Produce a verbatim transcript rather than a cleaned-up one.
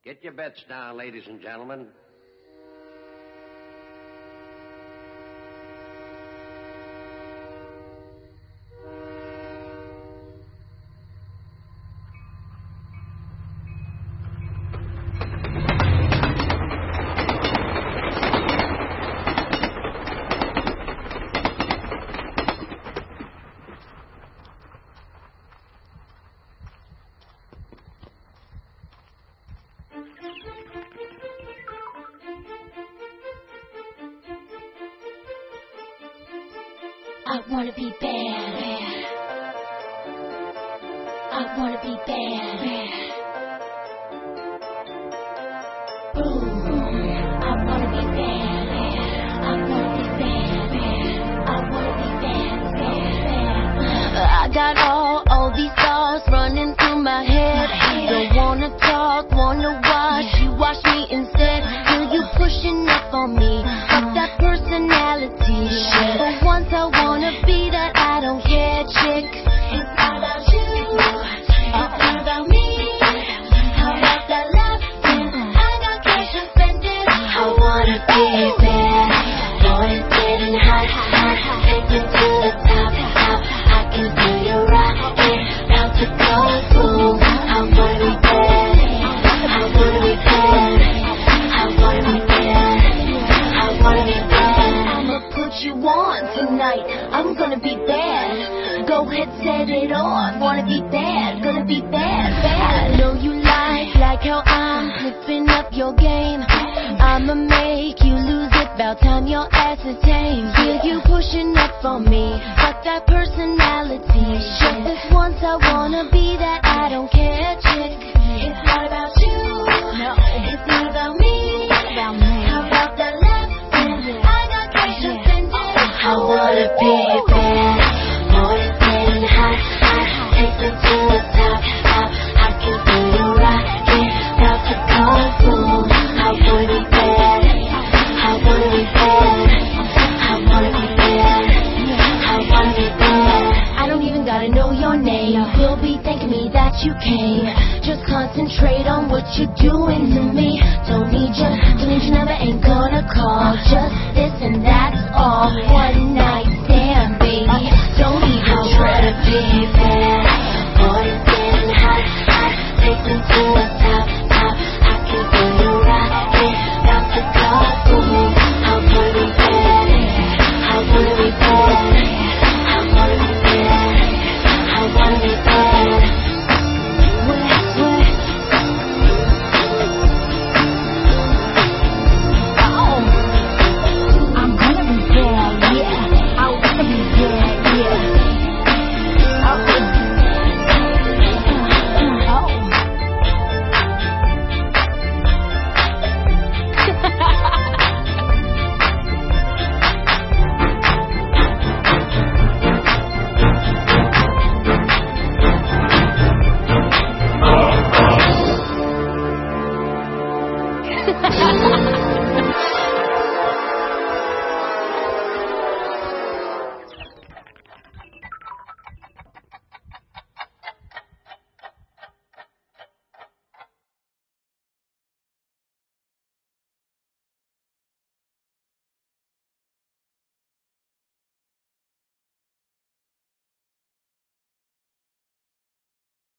Get your bets down, ladies and gentlemen. I wanna be bad. I wanna be bad. Ooh, I wanna be bad. I wanna be bad. I wanna be bad, so bad. I got all, all these thoughts running through my head. Don't wanna talk, wanna watch you watch me instead. Feel you pushing up on me, fuck that personality shit. But once I wanna be that I don't care chick. It's not about you, it's not about me. How about that love? I got cash to spend it. I wanna be bad. Boy, it's getting hot, hot. Take me to the top, top. I can feel you rocking, about to go boom. I wanna be bad. I wanna be bad. I wanna be bad. I wanna be bad. I'ma put you on tonight. I'm gonna be bad. Go ahead, set it on. Wanna be bad, gonna be bad, bad. I know you like, like how I'm flipping up your game. I'ma make you lose it, about time your ass is tame. Feel you pushing up on me, fuck that personality shit. If once I wanna be that I don't care chick. It's not about you, no. It's not about me, it's about me. How about that left? I got cash to spend it. I wanna be bad. Boy, it's getting hot, hot. Take me to the top, top. I can feel you rocking, about to go boom. I wanna be bad. I wanna be bad. I wanna be bad. I wanna be bad. I don't even gotta know your name. You'll be thanking me that you came. Just concentrate on what you're doing to me. Don't need you, don't need your number, ain't gonna call. Just this and that's all. One night stand, baby. Don't even try to be bad. Boy, it's getting hot, hot. Take me to the